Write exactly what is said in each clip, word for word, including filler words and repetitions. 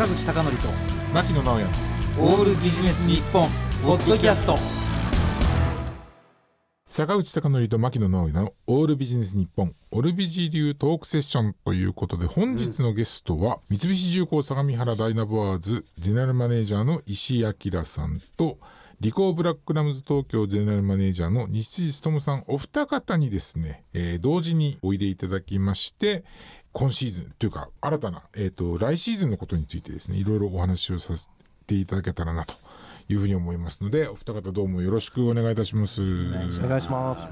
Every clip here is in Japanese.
口貴教と牧野直哉オールビジネス日本ポッドキャスト。 坂口貴教と牧野直哉のオールビジネス日本オルビジ流トークセッションということで、本日のゲストは、うん、三菱重工相模原ダイナボアーズゼネラルマネージャーの石井明さんと、リコーブラックラムズ東京ゼネラルマネージャーの西辻勉さん、お二方にですね、えー、同時においでいただきまして、今シーズンというか新たな、えーと、来シーズンのことについてですね、いろいろお話をさせていただけたらなというふうに思いますので、お二方どうもよろしくお願いいたします。 お願いします。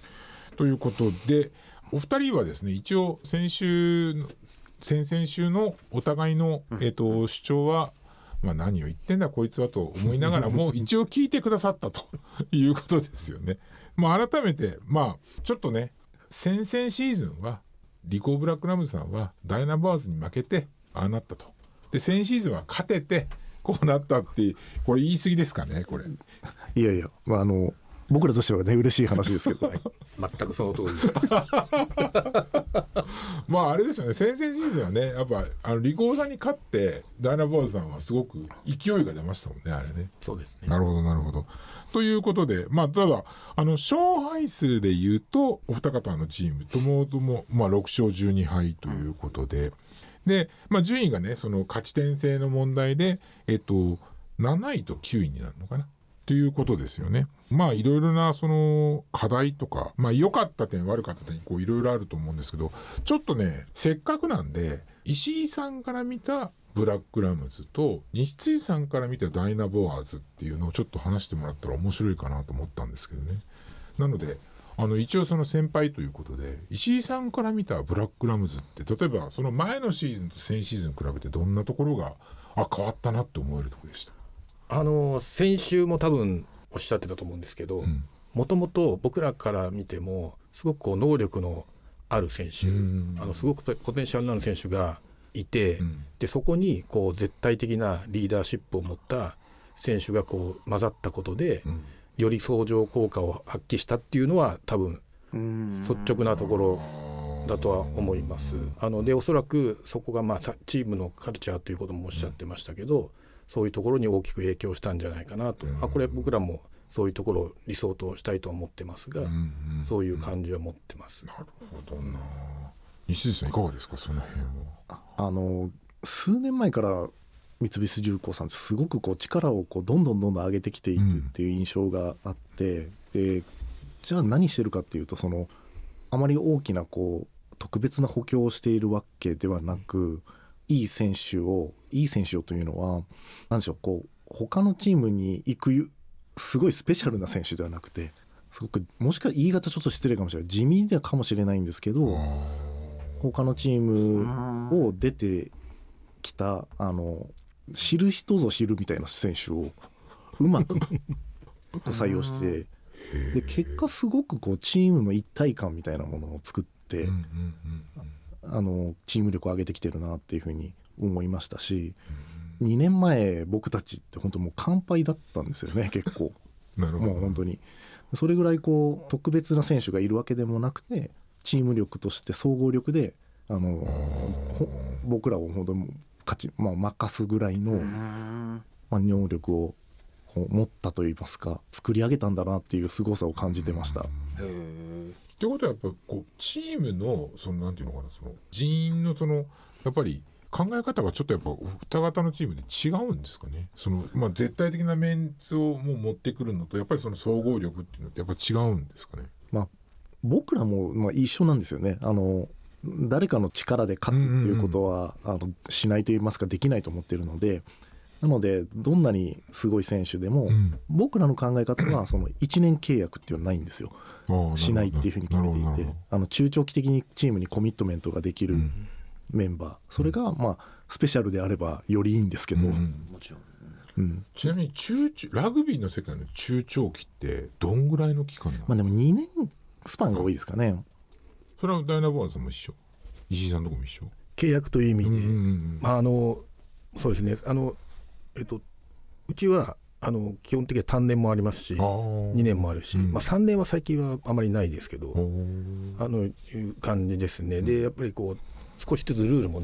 ということで、お二人はですね、一応先週先々週のお互いの、えーと、主張は、まあ、何を言ってんだこいつはと思いながらも一応聞いてくださったということですよね。まあ、改めて、まあ、ちょっとね、先々シーズンはリコーブラックラムズさんはダイナボアーズに負けてああなったと。で、先シーズンは勝ててこうなったって、これ言い過ぎですかねこれ。 いやいや、まあ、あの僕らとしてはね嬉しい話ですけど、はい、 全くその通りまああれですよね、先々シーズンはね、やっぱあのリコーさんに勝ってダイナボアーズさんはすごく勢いが出ましたもんね、あれね。 そうですね。 なるほどなるほど。ということで、まあただあの勝敗数でいうとお二方のチームともとも、まあ、ろくしょうじゅうにはいということで、うん、で、まあ、順位がねその勝ち点制の問題で、えっと、なないときゅういになるのかなということですよね。まあいろいろなその課題とか、まあ良かった点悪かった点こういろいろあると思うんですけど、ちょっとねせっかくなんで石井さんから見たブラックラムズと西辻さんから見たダイナボアーズっていうのをちょっと話してもらったら面白いかなと思ったんですけどね。なのであの一応その先輩ということで、石井さんから見たブラックラムズって例えばその前のシーズンと先シーズン比べてどんなところがあ変わったなって思えるところでした？ あの先週も多分おっしゃってたと思うんですけど、もともと僕らから見てもすごくこう能力のある選手、あのすごくポテンシャルのある選手がいて、うん、でそこにこう絶対的なリーダーシップを持った選手がこう混ざったことで、うん、より相乗効果を発揮したっていうのは多分率直なところだとは思います。あのでおそらくそこがまあチームのカルチャーということもおっしゃってましたけど、うん、そういうところに大きく影響したんじゃないかなと、うん、あこれ僕らもそういうところを理想としたいと思ってますが、うん、そういう感じは持ってます。 なるほどな。西辻さんいかがですか、その辺は。 ああの数年前から三菱重工さんってすごくこう力をこうどんどんどんどん上げてきているっていう印象があって、うん、でじゃあ何してるかっていうと、そのあまり大きなこう特別な補強をしているわけではなく、いい選手をいい選手をというのは何でしょう、こう他のチームに行くすごいスペシャルな選手ではなくて、すごくもしか言い方ちょっと失礼かもしれない、地味でかもしれないんですけど、他のチームを出てきたあの知る人ぞ知るみたいな選手をうまく採用して、で結果すごくこうチームの一体感みたいなものを作って、あのチーム力を上げてきてるなっていうふうに思いましたし、にねんまえ僕たちって本当もう完敗だったんですよね結構なるほど。 もう本当にそれぐらいこう特別な選手がいるわけでもなくて、チーム力として総合力であの僕らを本当に勝ち、まあ、任すぐらいの、まあ、能力をこう持ったといいますか、作り上げたんだなっていう凄さを感じてました。 へーってことはやっぱこうチームのそのなんていうのかな、その人員のそのやっぱり考え方がちょっとやっぱお二方のチームで違うんですかね。その、まあ、絶対的なメンツをもう持ってくるのとやっぱりその総合力っていうのってやっぱ違うんですかね。 まあ、僕らもまあ一緒なんですよね。あの誰かの力で勝つっていうことは、うんうんうん、あのしないといいますかできないと思っているので、なのでどんなにすごい選手でも、うん、僕らの考え方はそのいちねん契約っていうのはないんですよ。しないっていうふうに決めていて、あの中長期的にチームにコミットメントができる、うんメンバー、それがまあスペシャルであればよりいいんですけど、うん、もちろん、 うん、ちなみに中ラグビーの世界の中長期ってどんぐらいの期間なの？ まあでもにねんスパンが多いですかね。 それはダイナボアーズも一緒、石井さんのとこも一緒？ 契約という意味で、うんうんうんまあ、あのそうですね、あの、えっと、うちはあの基本的には単年もありますしにねんもあるし、うんまあ、さんねんは最近はあまりないですけど、あのいう感じですね。でやっぱりこう少しずつルールもね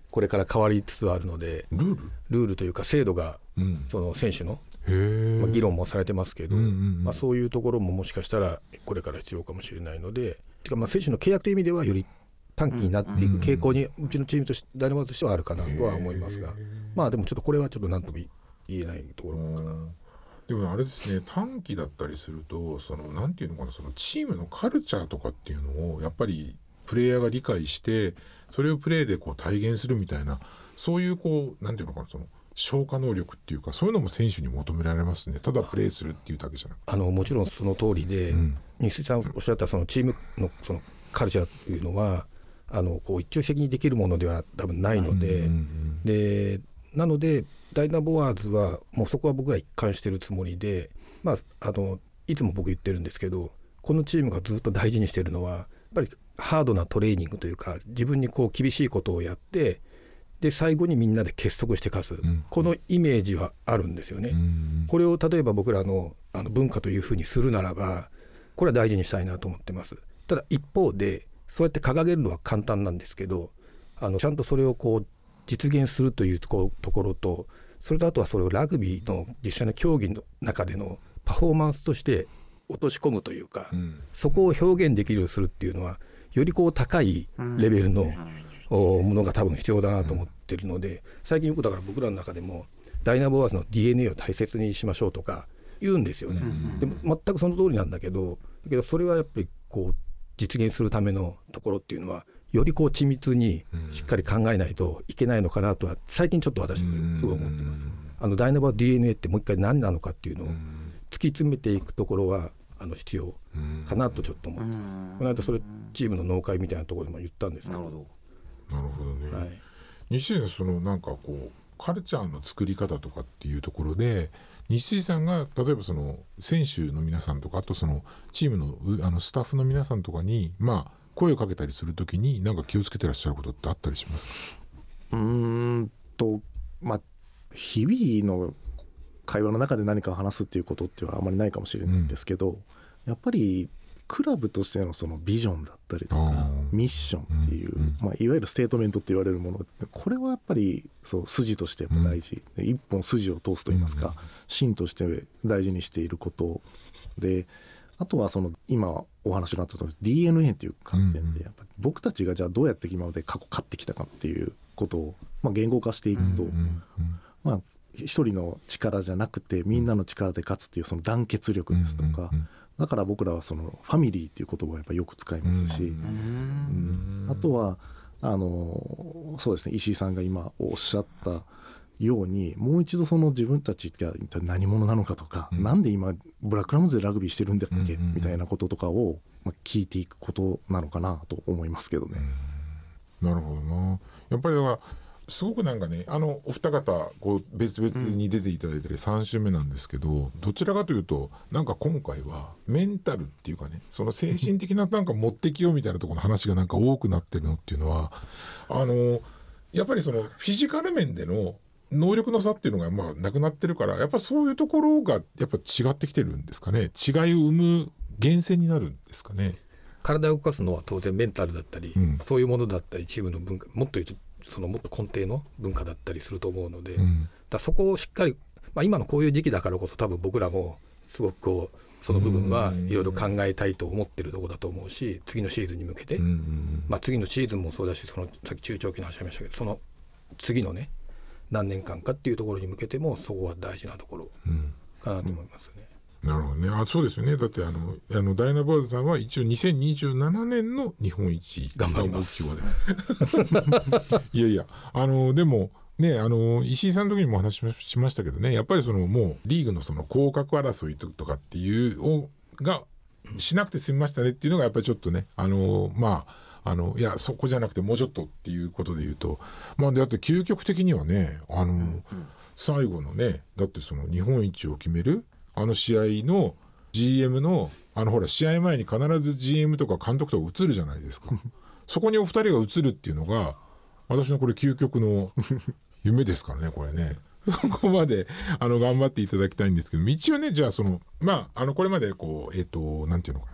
これから変わりつつあるので、 ルールルールというか制度が、 うん、 その選手の、 へー、 まあ、議論もされてますけど、 うんうんうん、 まあ、そういうところももしかしたらこれから必要かもしれないので、てかまあ選手の契約という意味ではより短期になっていく傾向にうちのチームとしてダイナマとしてはあるかなとは思いますが、まあでもちょっとこれはちょっと何とも言えないところかな。 でもあれですね、短期だったりするとそのなんていうのかな、そのチームのカルチャーとかっていうのをやっぱりプレイヤーが理解してそれをプレーでこう体現するみたいな、そういうこうなんていうのかな、その消化能力っていうか、そういうのも選手に求められますね。ただプレーするっていうだけじゃなくて、 あのもちろんその通りで、うん、西井さんおっしゃったそのチームのそのカルチャーっていうのはあのこう一朝一夕にできるものでは多分ないので、うんうんうん、でなのでダイナボアーズはもうそこは僕ら一貫してるつもりで、まあ、あのいつも僕言ってるんですけど、このチームがずっと大事にしてるのはやっぱりハードなトレーニングというか、自分にこう厳しいことをやってで最後にみんなで結束して勝つ、うん、このイメージはあるんですよね、うん、これを例えば僕ら の, あの文化というふうにするならばこれは大事にしたいなと思ってます。ただ一方でそうやって掲げるのは簡単なんですけど、あのちゃんとそれをこう実現するというところと、それとあとはそれをラグビーの実際の競技の中でのパフォーマンスとして落とし込むというか、うん、そこを表現できるようにするっていうのはよりこう高いレベルの、うん、ものが多分必要だなと思ってるので、最近よくだから僕らの中でもダイナボアーズの ディーエヌエー を大切にしましょうとか言うんですよね、うん、でも全くその通りなんだけど、だけどそれはやっぱりこう実現するためのところっていうのはよりこう緻密にしっかり考えないといけないのかなとは最近ちょっと私すごい思ってます。あのダイナボア ディーエヌエー ってもう一回何なのかっていうのを突き詰めていくところはあの必要かなとちょっと思ってます。この間それチームの納会みたいなところでも言ったんですけど。 なるほど、なるほどね、 はい、 西井さん、そのなんかこうカルチャーの作り方とかっていうところで西井さんが例えばその選手の皆さんとか、あとそのチーム の, あのスタッフの皆さんとかにまあ声をかけたりするときに何か気をつけてらっしゃることってあったりしますか？ うーんとまあ日々の会話の中で何かを話すっていうことっていうのはあまりないかもしれないんですけど、うん、やっぱりクラブとしてのそのビジョンだったりとかミッションっていう、うんうん、まあ、いわゆるステートメントって言われるもの、これはやっぱりそう筋としても大事、うん、一本筋を通すといいますか、うん、芯として大事にしていることで、あとはその今お話になったとおり ディーエヌエー という観点でやっぱ僕たちがじゃあどうやって今まで過去勝ってきたかっていうことをまあ言語化していくと、まあ一人の力じゃなくてみんなの力で勝つっていうその団結力ですとか、だから僕らはそのファミリーっていう言葉をやっぱよく使いますし、うん、あとはあのそうですね、石井さんが今おっしゃったようにもう一度その自分たちが一体何者なのかとか、うん、なんで今ブラックラムズでラグビーしてるんだっけ、うんうんうん、みたいなこととかを、まあ、聞いていくことなのかなと思いますけどね。 なるほどな。やっぱりだからすごくなんかね、あのお二方こう別々に出ていただいてさん週目なんですけど、うん、どちらかというとなんか今回はメンタルっていうかね、その精神的ななんか持ってきようみたいなところの話がなんか多くなってるのっていうのは、あのやっぱりそのフィジカル面での能力の差っていうのがまあなくなってるから、やっぱそういうところがやっぱ違ってきてるんですかね。違いを生む源泉になるんですかね。 体を動かすのは当然メンタルだったり、うん、そういうものだったりチームの文化、もっと言うとそのもっと根底の文化だったりすると思うので、うん、だそこをしっかり、まあ、今のこういう時期だからこそ多分僕らもすごくこうその部分はいろいろ考えたいと思ってるところだと思うし、次のシーズンに向けて、うん、まあ、次のシーズンもそうだし、そのさっき中長期の話ありましたけど、その次のね何年間かっていうところに向けてもそこは大事なところかなと思いますね、 うん、なるほどね。あ、そうですよね。だってあのあのダイナボアーズさんは一応にせんにじゅうななねんの日本一頑張ります。 いやいや、あのでもね、あの石井さんの時にもお話ししましたけどね、やっぱりそのもうリーグのその降格争いとかっていうをがしなくて済みましたねっていうのがやっぱりちょっとね、あのまああのいやそこじゃなくてもうちょっとっていうことで言うと、まあだって究極的にはね、あの、うんうん、最後のね、だってその日本一を決めるあの試合の ジーエム のあのほら試合前に必ず ジーエム とか監督とか映るじゃないですか。そこにお二人が映るっていうのが私のこれ究極の夢ですからね、これね。そこまであの頑張っていただきたいんですけど、一応ね、じゃあそのまああのこれまでこうえっ、ー、となんていうのかな、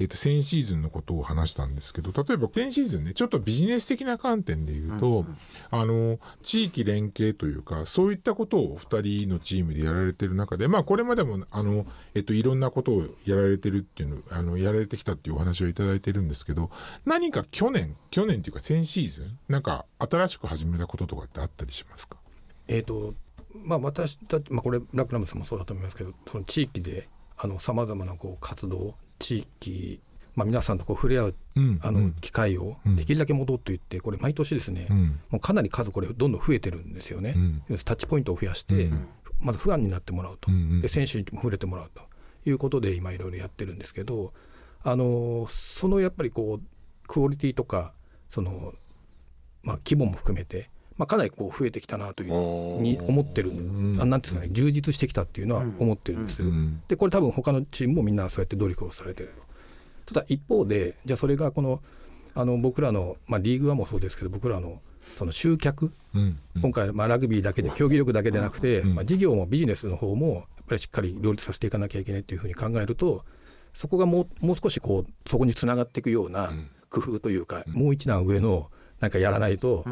えー、と先シーズンのことを話したんですけど、例えば先シーズンねちょっとビジネス的な観点で言うと、うんうん、あの地域連携というかそういったことをふたりのチームでやられてる中で、まあこれまでもあの、えー、といろんなことをやられてるっていうのあのやられてきたっていうお話をいただいてるんですけど、何か去年去年というか先シーズンなんか新しく始めたこととかってあったりしますか？ えーとまあ、私たち、まあ、これラクラムスもそうだと思いますけど、その地域でさまざまなこう活動地域、まあ、皆さんとこう触れ合う、うん、あの機会をできるだけ戻っていって、これ毎年ですね、うん、もうかなり数これどんどん増えてるんですよね、うん、タッチポイントを増やして、うん、まず不安になってもらうと、うん、で選手にも触れてもらうということで今いろいろやってるんですけど、あのそのやっぱりこうクオリティとかその、まあ、規模も含めて、まあ、かなりこう増えてきたなというふうに思ってる、あ、なんていうんですかね、充実してきたっていうのは思ってるんです、うん、でこれ多分他のチームもみんなそうやって努力をされてる。ただ一方でじゃあそれがこのあの僕らの、まあ、リーグワンもそうですけど僕らのその集客、うんうん、今回まあラグビーだけで競技力だけでなくて、うんまあ、事業もビジネスの方もやっぱりしっかり両立させていかなきゃいけないというふうに考えると、そこがもう、もう少しこうそこにつながっていくような工夫というか、うん、もう一段上のなんかやらないと、うん、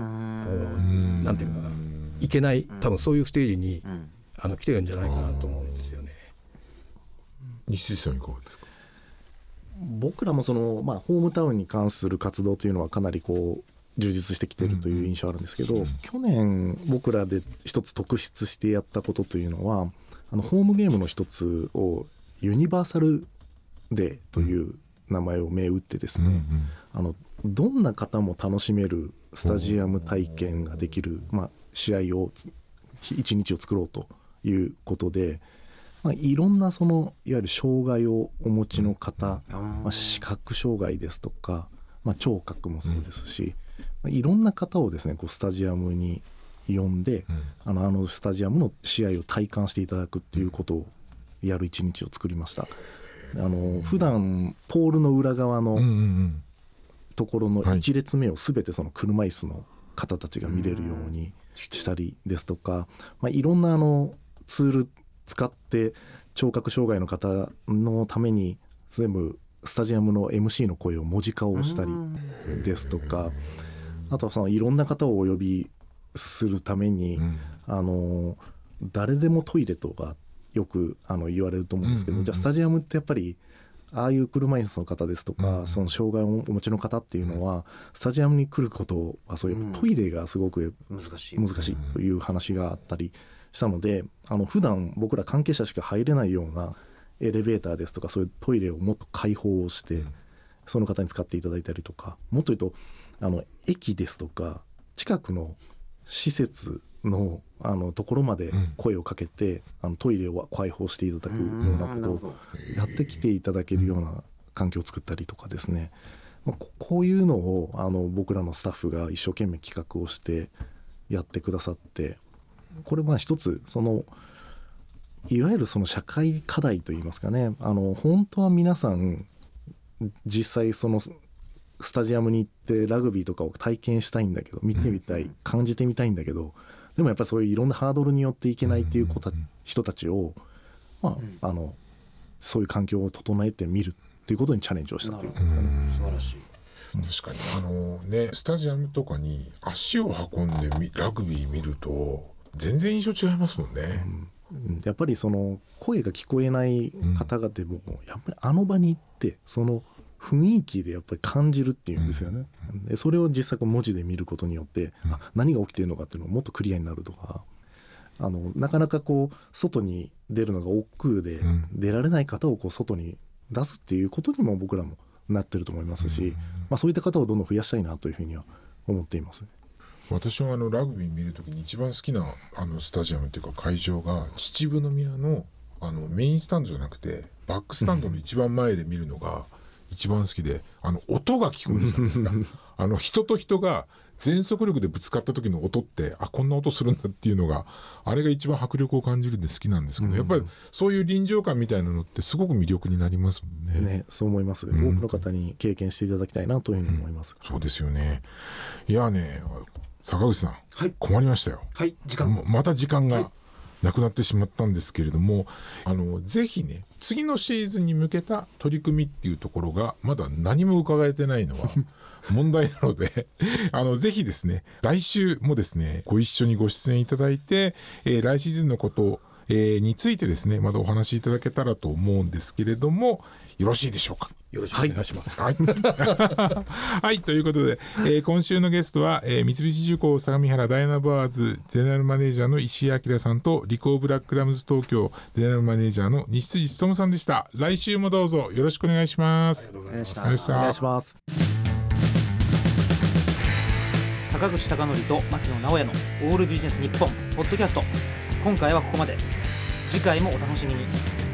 なんていうかないけない、多分そういうステージに、うん、あの来てるんじゃないかなと思うんですよね。 西井さんいかがですか？ 僕らもその、まあ、ホームタウンに関する活動というのはかなりこう充実してきているという印象あるんですけど、うん、去年僕らで一つ特筆してやったことというのは、あのホームゲームの一つをユニバーサルデーという名前を銘打ってですね、うんうん、あのどんな方も楽しめるスタジアム体験ができる、まあ、試合を一日を作ろうということで、まあ、いろんなそのいわゆる障害をお持ちの方、まあ、視覚障害ですとか、まあ、聴覚もそうですし、まあ、いろんな方をですねこうスタジアムに呼んで、あの、あのスタジアムの試合を体感していただくっていうことをやる一日を作りました。あの普段ポールの裏側のところの一列目を全てその車椅子の方たちが見れるようにしたりですとか、まあ、いろんなあのツール使って聴覚障害の方のために全部スタジアムの エムシー の声を文字化をしたりですとか、あとはそのいろんな方をお呼びするために、あの誰でもトイレとかよくあの言われると思うんですけど、じゃあスタジアムってやっぱりああいう車椅子の方ですとか、その障害をお持ちの方っていうのはスタジアムに来ることはそういうトイレがすごく難しい、難しいという話があったりしたので、あの普段僕ら関係者しか入れないようなエレベーターですとかそういうトイレをもっと開放してその方に使っていただいたりとか、もっと言うとあの駅ですとか近くの施設のあのところまで声をかけて、うん、あのトイレを開放していただくようなことをやってきていただけるような環境を作ったりとかですね、まあ、こういうのをあの僕らのスタッフが一生懸命企画をしてやってくださって、これまあ一つそのいわゆるその社会課題といいますかね、あの本当は皆さん実際そのスタジアムに行ってラグビーとかを体験したいんだけど、見てみたい、感じてみたいんだけど、でもやっぱりそういういろんなハードルによっていけないっていう子た人たちを、まあ、あのそういう環境を整えてみるっていうことにチャレンジをしたということですね。 素晴らしい。 確かにあのね、スタジアムとかに足を運んでラグビー見ると全然印象違いますもんね。 うん、やっぱりその声が聞こえない方々でも、うん、やっぱりあの場に行ってその雰囲気でやっぱり感じるっていうんですよね、うん、でそれを実際文字で見ることによって、うん、あ何が起きているのかっていうのがもっとクリアになるとか、あのなかなかこう外に出るのが億劫で、うん、出られない方をこう外に出すっていうことにも僕らもなってると思いますし、うんまあ、そういった方をどんどん増やしたいなというふうには思っています。 私はあのラグビー見るときに一番好きなあのスタジアムっていうか会場が秩父宮 の, あのメインスタンドじゃなくてバックスタンドの一番前で見るのが一番好きで、あの音が聞こえるじゃないですかあの人と人が全速力でぶつかった時の音って、あこんな音するんだっていうのが、あれが一番迫力を感じるんで好きなんですけど、やっぱりそういう臨場感みたいなのってすごく魅力になりますもんね。 ね、そう思います、うん、多くの方に経験していただきたいなというふうに思います、 うん、そうですよね。いやね、坂口さん、はい、困りましたよ。 はい、時間ま, また時間が、はい、 亡くなってしまったんですけれども、あのぜひね次のシーズンに向けた取り組みっていうところがまだ何も伺えてないのは問題なのであのぜひですね来週もですねご一緒にご出演いただいて、えー、来シーズンのことをえー、についてですねまだお話しいただけたらと思うんですけれども、よろしいでしょうか。 よろしくお願いします。 はい、はい、ということで、えー、今週のゲストは、えー、三菱重工相模原ダイナバーズゼネラルマネージャーの石井明さんとリコーブラックラムズ東京ゼネラルマネージャーの西辻勉さんでした。来週もどうぞよろしくお願いします。 お願いします。お願いします。 坂口孝則と牧野直哉のオールビジネス日本ポッドキャスト、今回はここまで。次回もお楽しみに。